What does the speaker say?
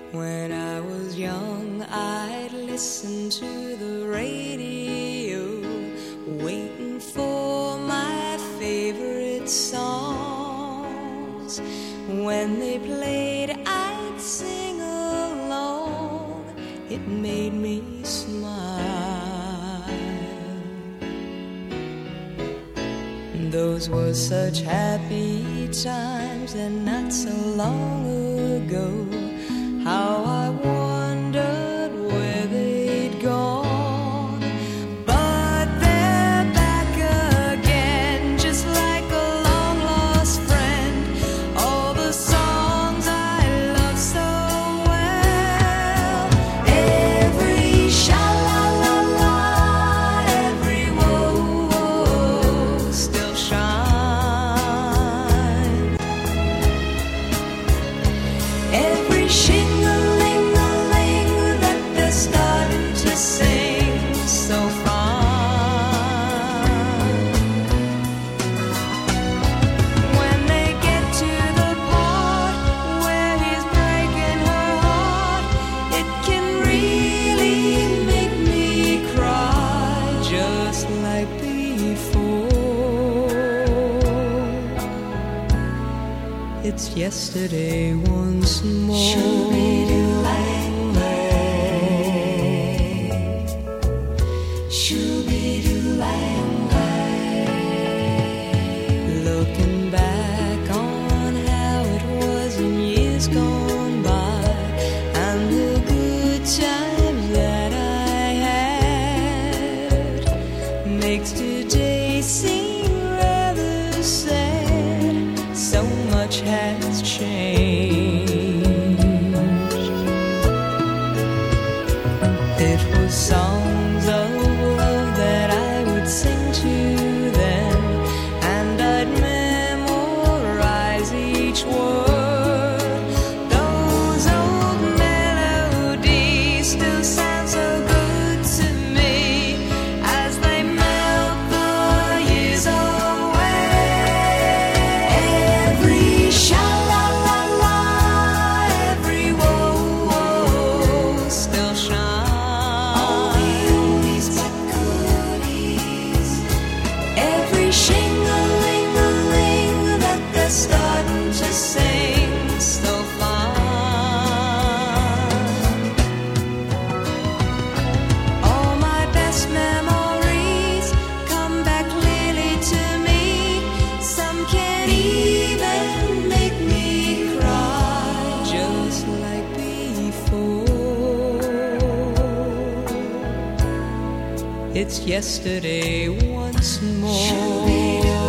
When I was young, I'd listen to the radio, waiting for my favorite songs. When they played, I'd sing along. It made me smile. Those were such happy times, and not so long ago. How I wondered where they'd gone. But they're back again, just like a long-lost friend. All the songs I love so well. Every sha-la-la-la, every whoa-whoa still shines. Every shing-a-ling-a-ling that they're starting to sing so fine. When they get to the part where he's breaking her heart, it can really make me cry, just like before. It's yesterday once more. Looking back on how it was in years gone by, and the good times that I had, makes today seem rather sad. So much has changed. It was songs of love that I would sing to them, and I'd memorize each word. Those old melodies still sound so good to me as they melt the years away. Every sha-la-la-la, every whoa-whoa still shines. All the oldies but goodies. Every shing-a-ling-a-ling that they're starting to sing so fine. All my best memories come back clearly to me. Some can even make me cry, just like before. It's yesterday once more.